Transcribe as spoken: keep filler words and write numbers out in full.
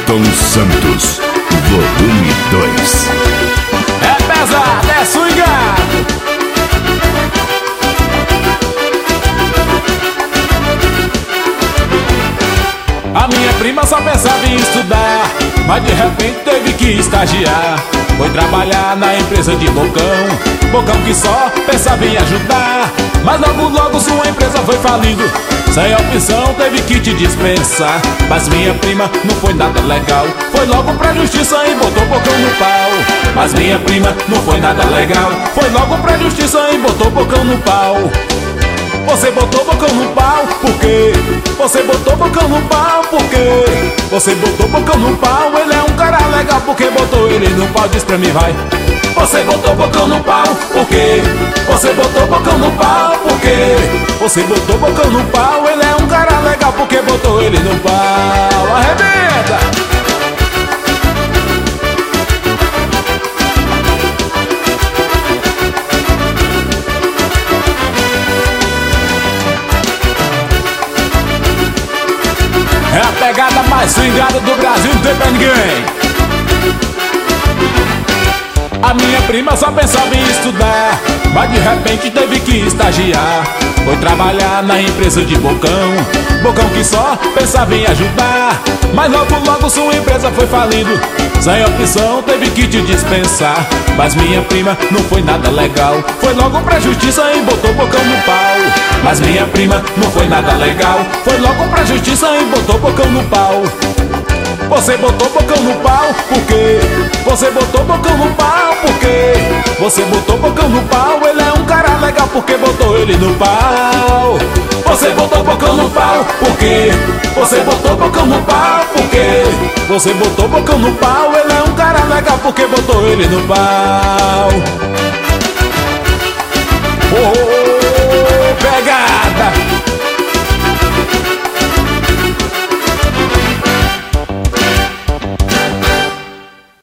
Milton Santos, volume dois. É pesado, é swingado. A minha prima só pensava em estudar, mas de repente teve que estagiar. Foi trabalhar na empresa de Bocão, Bocão que só pensava em ajudar. Mas logo logo sua empresa foi falindo, sem opção teve que te dispensar. Mas minha prima não foi nada legal, foi logo pra justiça e botou Bocão no pau. Mas minha prima não foi nada legal, foi logo pra justiça e botou Bocão no pau. Você botou Bocão no pau, por quê? Você botou Bocão no pau, por quê? Você botou Bocão no pau, ele é um cara legal, porque botou ele no pau, diz pra mim, vai. Você botou Bocão no pau, por quê? Você botou Bocão no pau, por quê? Você botou Bocão no pau, ele é um cara legal, porque botou ele no pau. Arrebenta! É a pegada mais swingada do Brasil, não tem pra ninguém. A minha prima só pensava em estudar, mas de repente teve que estagiar. Foi trabalhar na empresa de Bocão, Bocão que só pensava em ajudar. Mas logo logo sua empresa foi falindo, sem opção teve que te dispensar. Mas minha prima não foi nada legal, foi logo pra justiça e botou Bocão no pau. Mas minha prima não foi nada legal, foi logo pra justiça e botou Bocão no pau. Você botou Bocão no pau, por quê? Você botou Bocão no pau, por quê? Você botou Bocão no pau, ele é um cara legal, porque botou ele no pau. Você botou Bocão no pau, por quê? Você botou Bocão no pau, por quê? Você botou Bocão no pau, ele é um cara legal, porque botou ele no pau.